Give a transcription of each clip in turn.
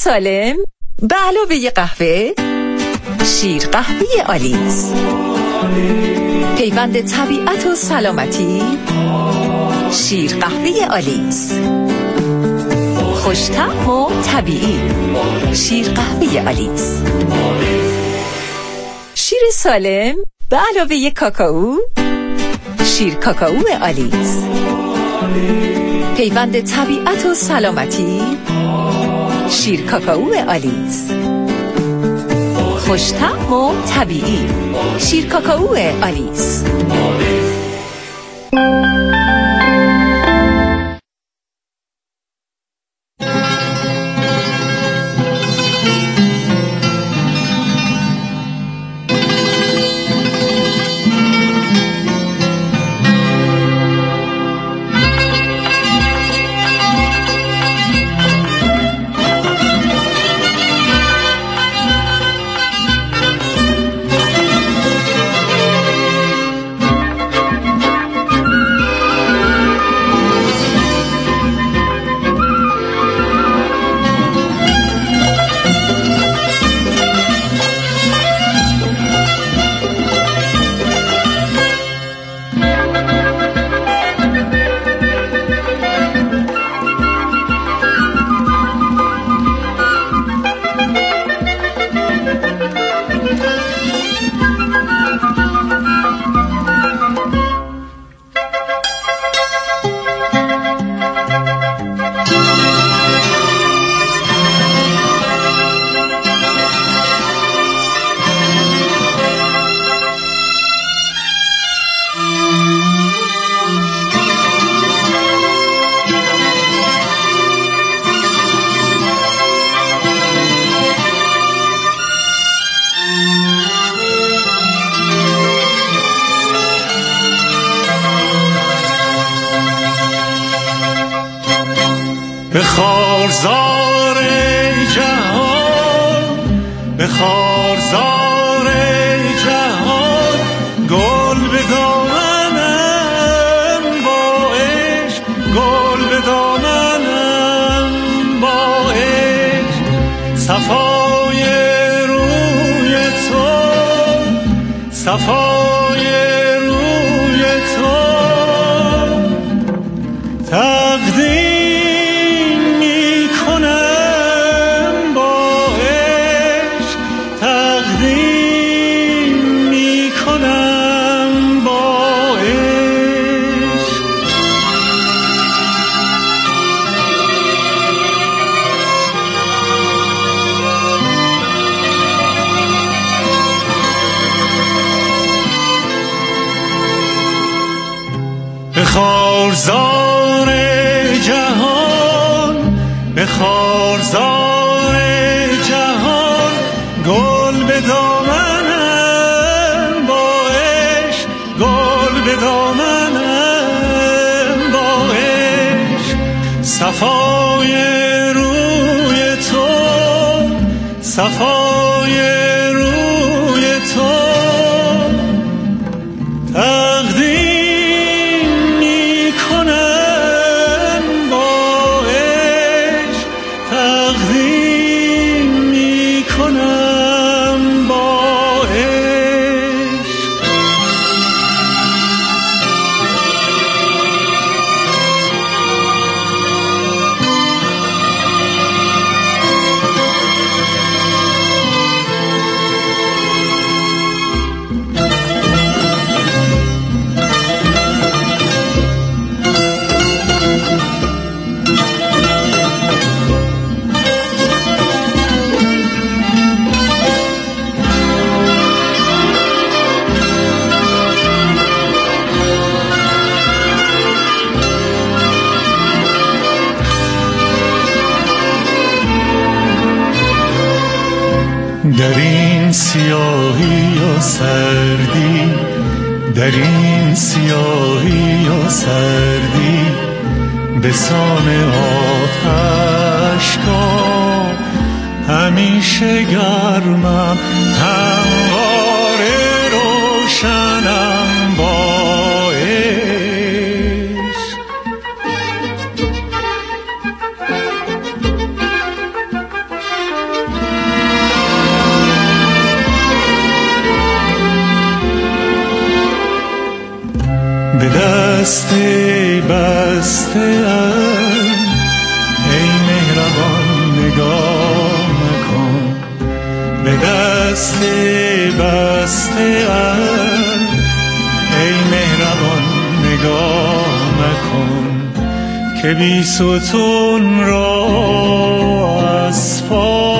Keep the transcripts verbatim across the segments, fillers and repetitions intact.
سالم به علاوه قهوه، شیر قهوه آلیس. پیوند طبیعت و سلامتی، شیر قهوه آلیس. خوش‌طعم و طبیعی، شیر قهوه آلیس. شیر سالم به علاوه کاکائو، شیر کاکائو آلیس. پیوند طبیعت و سلامتی، شیر کاکائو آلیس. خوش‌طعم و طبیعی، شیر کاکائو آلیس. به خارزار جهان، به خارزار جهان، گل به دامنم با عشق، گل به دامنم با عشق. صفای روی تو، صفای روی تو، تقدیم خارزار جهان، به خارزار جهان، گل به دامنم با عشق، گل به دامنم با عشق. صفای روی تو، صفای روی تو، تقدیم در این سیاهی و سردی، در این سیاهی و سردی، به سان آتش کن همیشه گرمم، همواره روشنم با عشق. به دست بسته ام ای مهربان نگاه نکن، به دست بسته ام ای مهربان نگاه نکن، که بی ستون را از پا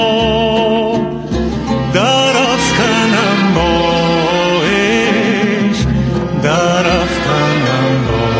در افکنم با عشق، در افکنم با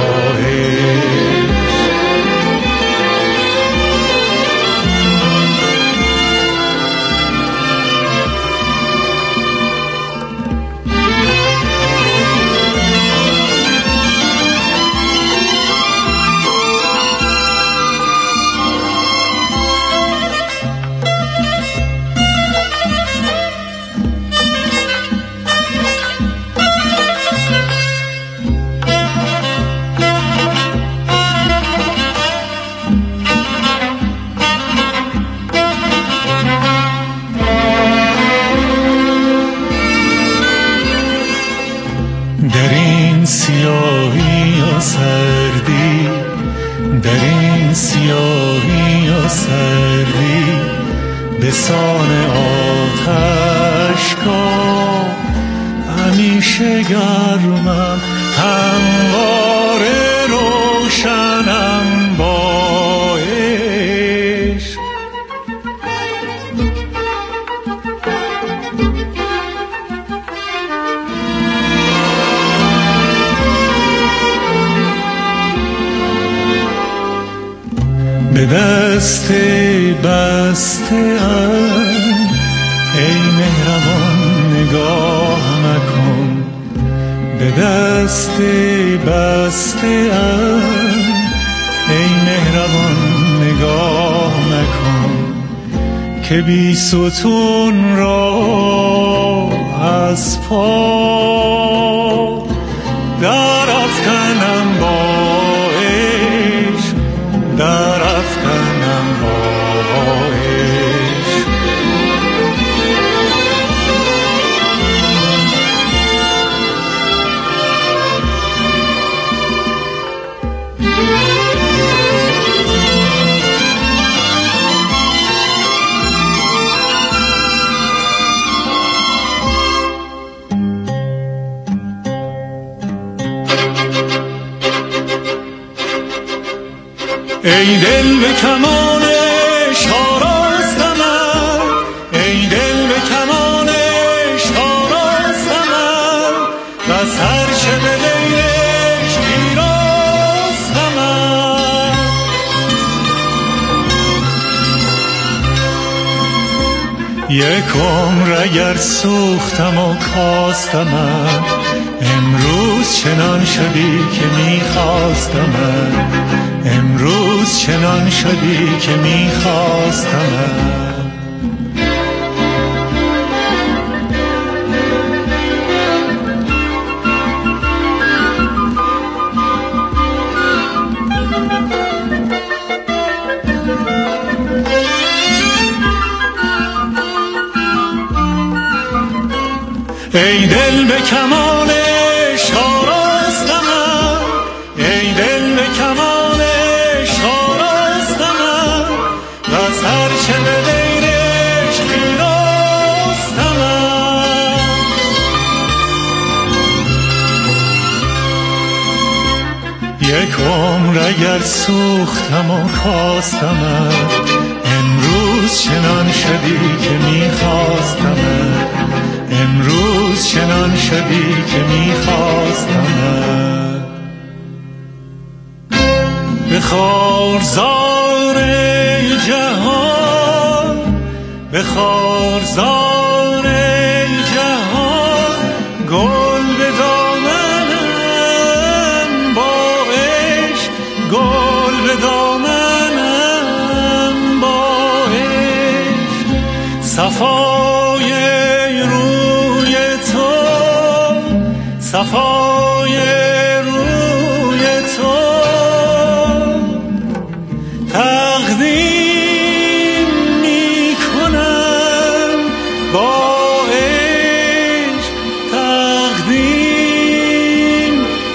در این سیاهی و سردی، در این سیاهی و سردی، به سان آتش‌گاه همیشه گرمم، همواره روشنم با عشق. به دست بسته ام ای مهربان نگاه نکن، به دست بسته ام ای مهربان نگاه نکن، که بی ستون را از پا در افکنم با عشق، در افکنم با عشق. ای دل به کمانش آراستمم، ای دل به کمانش آراستمم، بس هر چه به دیرش پیراستمم. یک عمر اگر سوختم و کاستمم، امروز چنان شدی که میخواستمم، امروز چنان شدی که میخواستمم. ای دل به کمانش آراستمم، ای دل به کمانش آراستمم، بس هر چه به دیرش پیراستمم. یک عمر اگر سوختم و کاستمم، امروز چنان شدی که میخواستمم، امروز چنان شدی که میخواستمم. به خارزار جهان، به خارزار جهان، گل به دامنم با عشق، گل به دامنم با عشق. صفای روی تو، صفای روی تو، تقدیم می کنم با عشق، تقدیم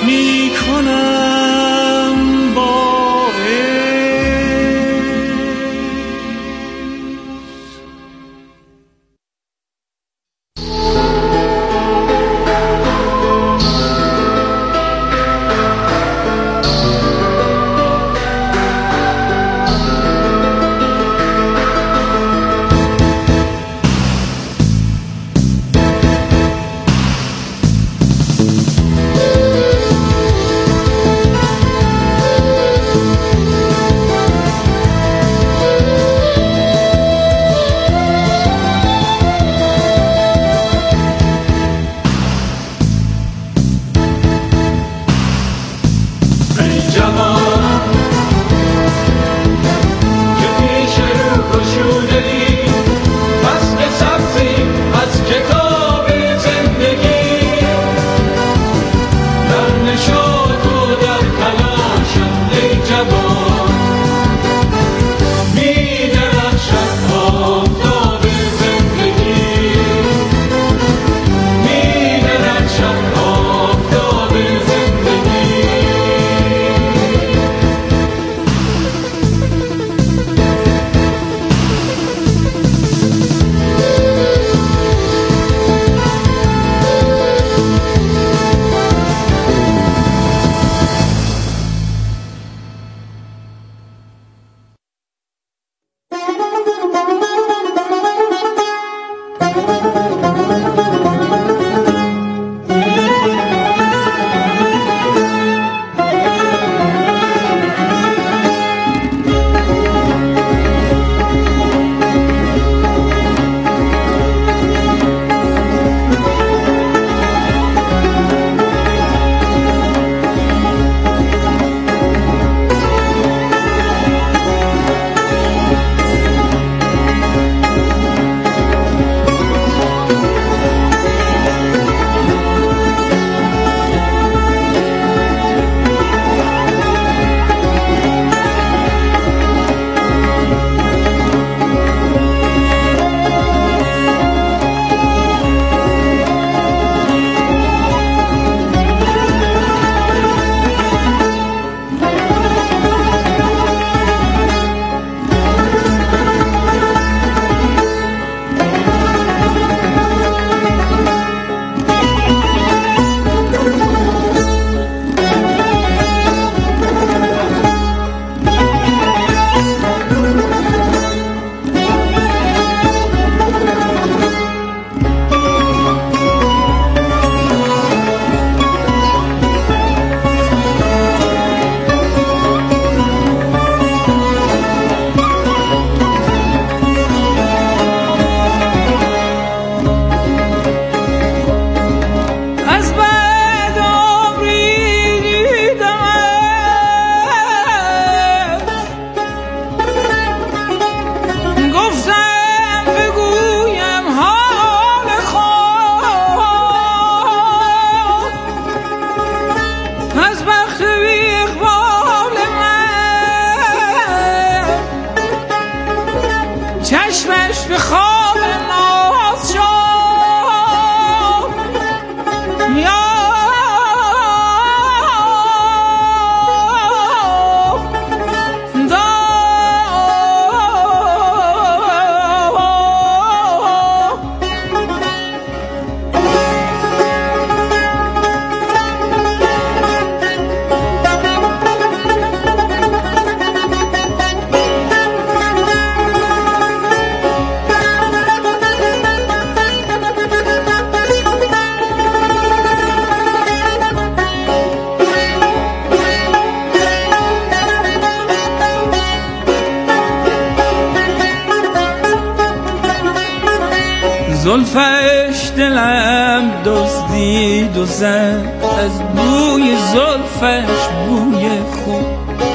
زلفش دلم دزدید و زد، از بوی زلفش بوی خون.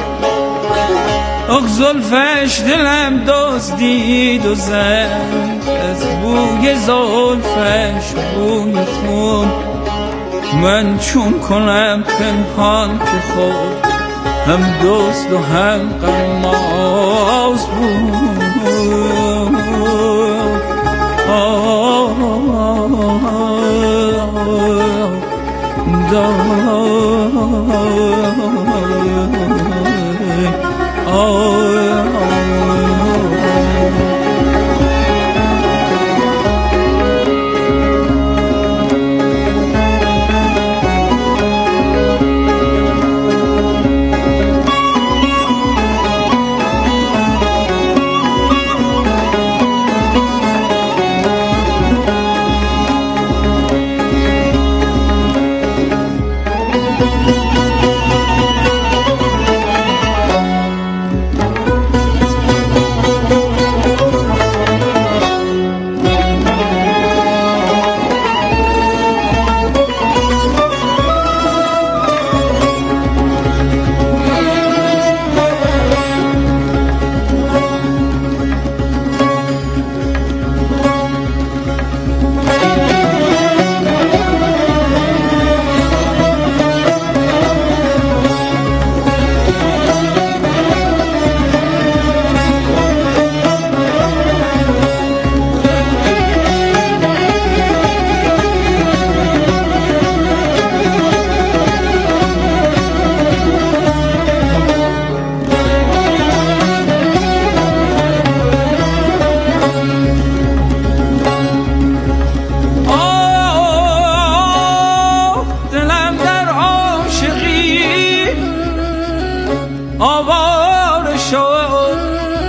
آخ زلفش دلم دزدید و زد، از بوی زلفش بوی خون. من چون کنم پنهان که خود هم دوست و هم غماز بود. آواره شد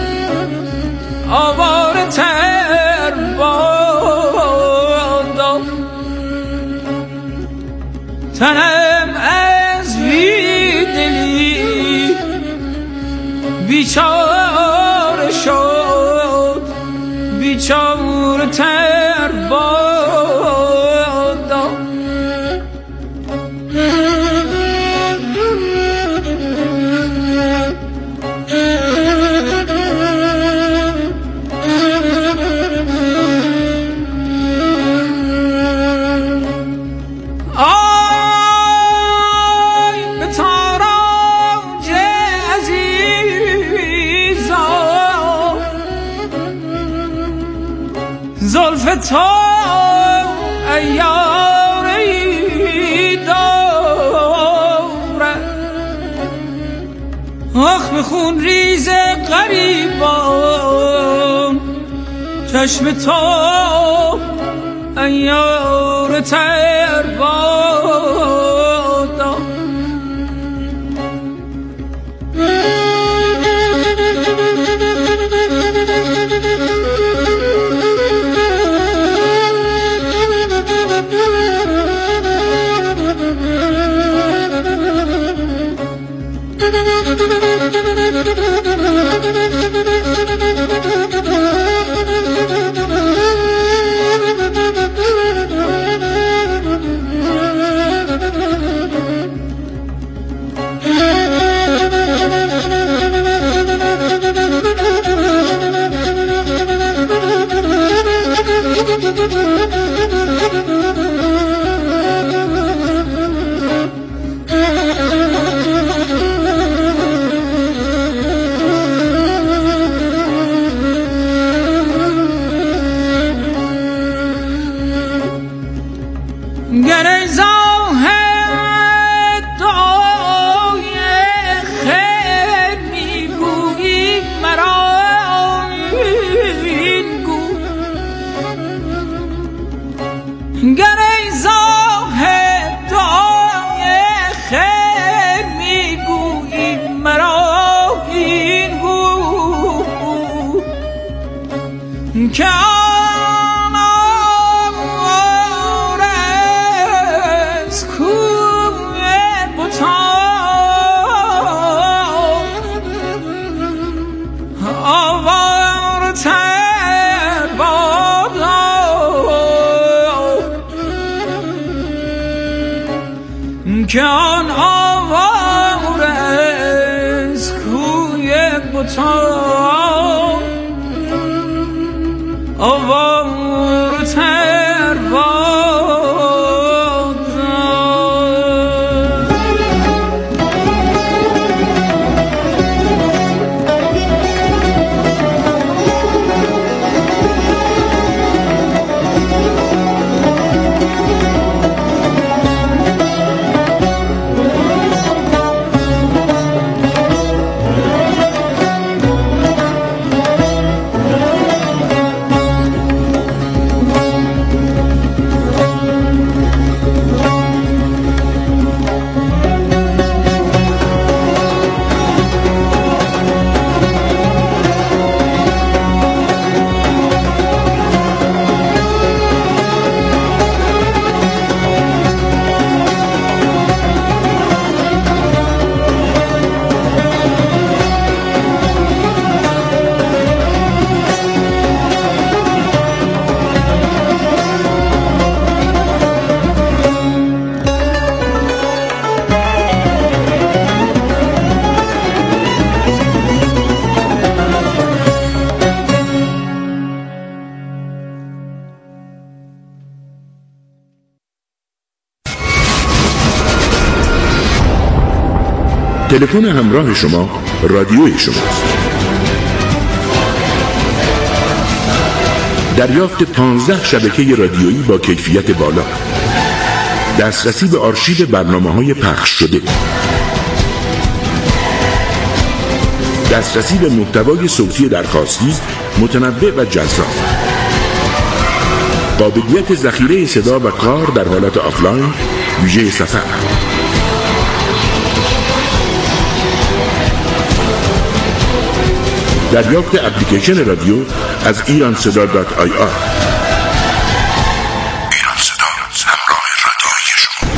آواره تر باد، تنم از بیدلی بیچاره شد، بیچاره تر باد. زلف تو ایاری دارد، آخ به خون ریز غریبان چشم تو ایار تر بادا. جان آوار از کوی بوتان آوار تر تلفن همراه شما رادیوی شماست. دریافت پانزده شبکه رادیویی با کیفیت بالا، دسترسی به آرشیو برنامه‌های پخش شده، دسترسی به محتوای صوتی درخواستی متنوع و جذاب، قابلیت ذخیره صدا و کار در حالت آفلاین ویژه سفر، دریافت اپلیکیشن رادیو از ایران صدا دات آی آر. ایران صدا، همراه رادیوی شما.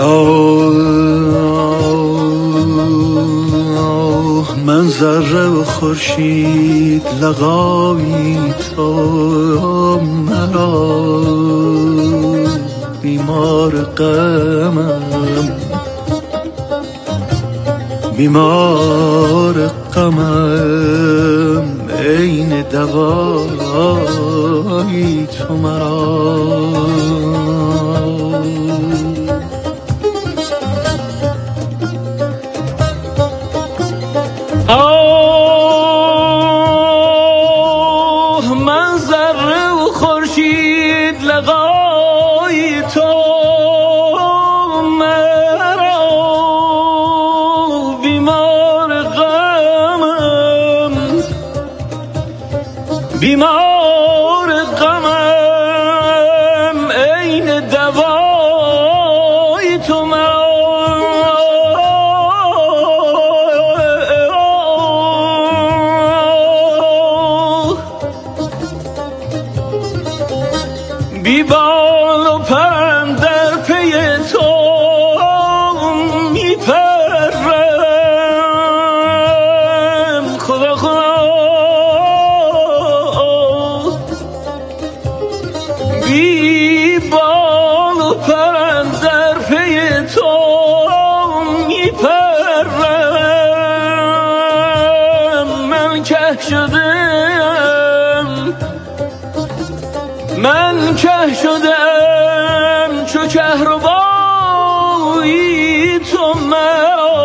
من ذره و خورشید لقایی تو مرا بیمار غمم بیمار غمم عین دوایی تو مرا آه من ذره و خورشید لقای تو مرا بیمار غمم بیمار غمم عین دوای تو مرا بی بال و پرم در پی تو میپرم خدا خدا بی بال و پرم در پی تو میپرم من که شدم من که شدم چو کهربایی تو مرا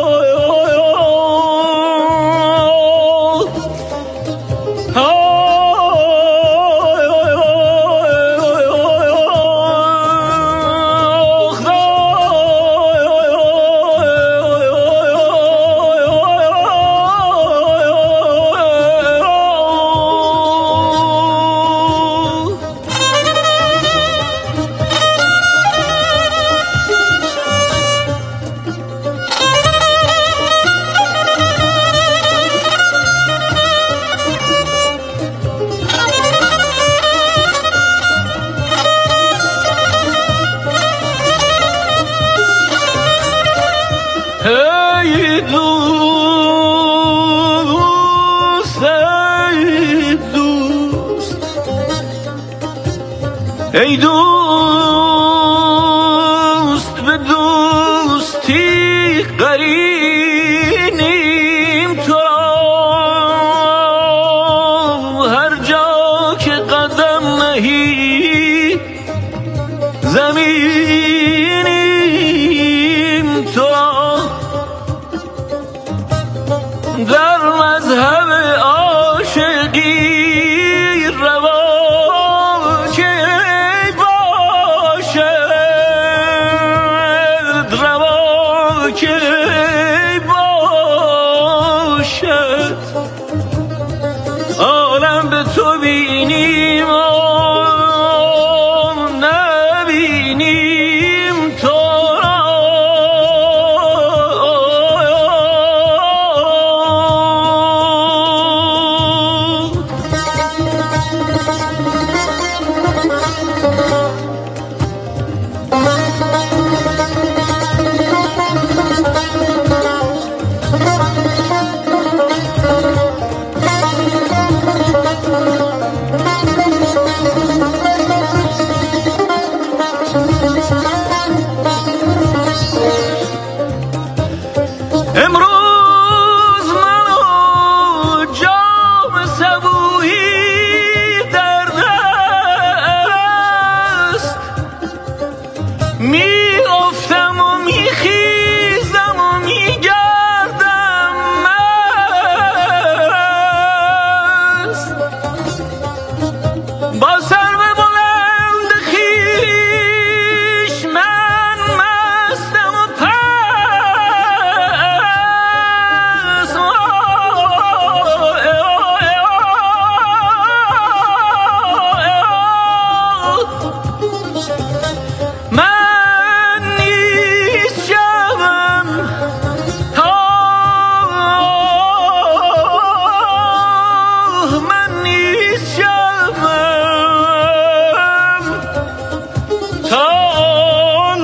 ای دوست ای دوست ای دوست به دوستی قرینیم تو هر جا که قدم نهی زمینیم تو در مذهب عاشقی روا که باشد روا که باشد عالم به تو بینیم و نبینیم تو امروز منو جام صبوحی در دست می